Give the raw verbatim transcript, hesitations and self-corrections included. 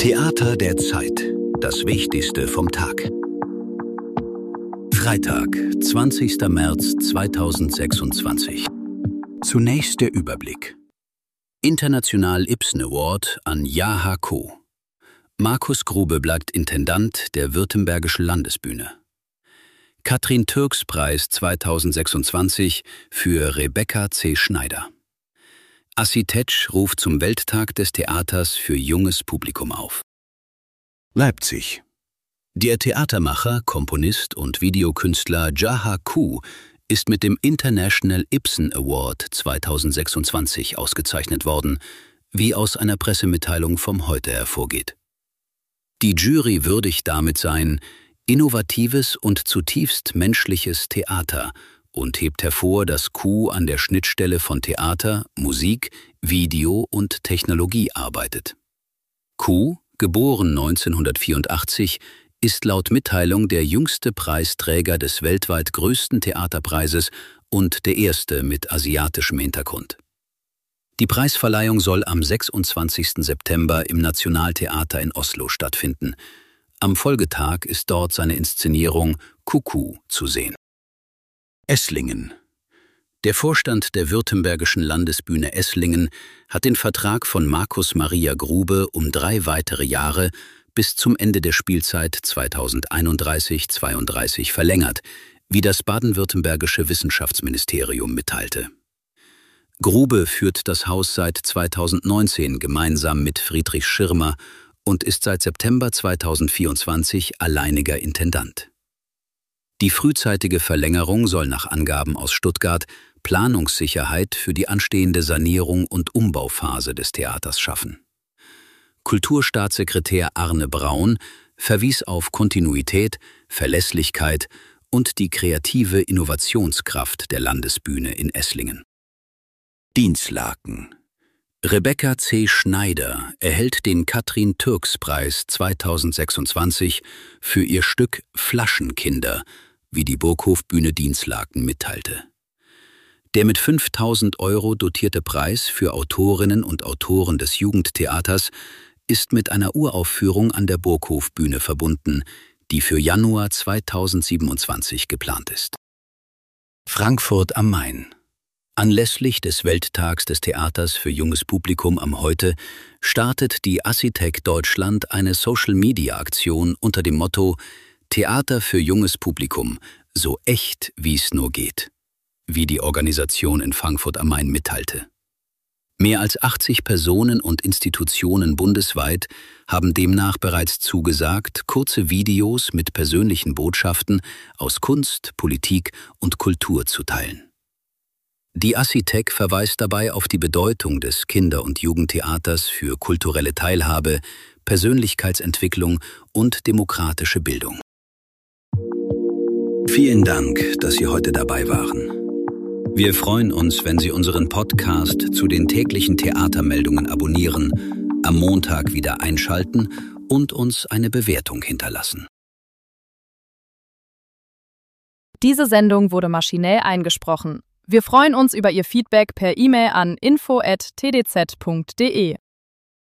Theater der Zeit. Das Wichtigste vom Tag. Freitag, zwanzigster März zweitausendsechsundzwanzig. Zunächst der Überblick. International Ibsen Award an Yaha Co. Markus Grube bleibt Intendant der Württembergischen Landesbühne. Katrin Türks Preis zweitausendsechsundzwanzig für Rebecca C. Schneider. Assi Tetsch ruft zum Welttag des Theaters für junges Publikum auf. Leipzig. Der Theatermacher, Komponist und Videokünstler Yaha Co. ist mit dem International Ibsen Award zweitausendsechsundzwanzig ausgezeichnet worden, wie aus einer Pressemitteilung vom Heute hervorgeht. Die Jury würdigt damit sein innovatives und zutiefst menschliches Theater und hebt hervor, dass Co. an der Schnittstelle von Theater, Musik, Video und Technologie arbeitet. Co., geboren neunzehnhundertvierundachtzig, ist laut Mitteilung der jüngste Preisträger des weltweit größten Theaterpreises und der erste mit asiatischem Hintergrund. Die Preisverleihung soll am sechsundzwanzigsten September im Nationaltheater in Oslo stattfinden. Am Folgetag ist dort seine Inszenierung Kuku zu sehen. Esslingen. Der Vorstand der Württembergischen Landesbühne Esslingen hat den Vertrag von Markus Maria Grube um drei weitere Jahre bis zum Ende der Spielzeit zweitausendeinunddreißig zweiunddreißig verlängert, wie das baden-württembergische Wissenschaftsministerium mitteilte. Grube führt das Haus seit zweitausendneunzehn gemeinsam mit Friedrich Schirmer und ist seit September zweitausendvierundzwanzig alleiniger Intendant. Die frühzeitige Verlängerung soll nach Angaben aus Stuttgart Planungssicherheit für die anstehende Sanierung und Umbauphase des Theaters schaffen. Kulturstaatssekretär Arne Braun verwies auf Kontinuität, Verlässlichkeit und die kreative Innovationskraft der Landesbühne in Esslingen. Dinslaken. Rebecca C. Schneider erhält den Katrin Türks Preis zweitausendsechsundzwanzig für ihr Stück Flaschenkinder, wie die Burghofbühne Dinslaken mitteilte. Der mit fünftausend Euro dotierte Preis für Autorinnen und Autoren des Jugendtheaters ist mit einer Uraufführung an der Burghofbühne verbunden, die für Januar zweitausendsiebenundzwanzig geplant ist. Frankfurt am Main. Anlässlich des Welttags des Theaters für junges Publikum am Heute startet die Assi Tech Deutschland eine Social-Media-Aktion unter dem Motto Theater für junges Publikum, so echt wie es nur geht, wie die Organisation in Frankfurt am Main mitteilte. Mehr als achtzig Personen und Institutionen bundesweit haben demnach bereits zugesagt, kurze Videos mit persönlichen Botschaften aus Kunst, Politik und Kultur zu teilen. Die Assi Tech verweist dabei auf die Bedeutung des Kinder- und Jugendtheaters für kulturelle Teilhabe, Persönlichkeitsentwicklung und demokratische Bildung. Vielen Dank, dass Sie heute dabei waren. Wir freuen uns, wenn Sie unseren Podcast zu den täglichen Theatermeldungen abonnieren, am Montag wieder einschalten und uns eine Bewertung hinterlassen. Diese Sendung wurde maschinell eingesprochen. Wir freuen uns über Ihr Feedback per E-Mail an info at t d z punkt d e.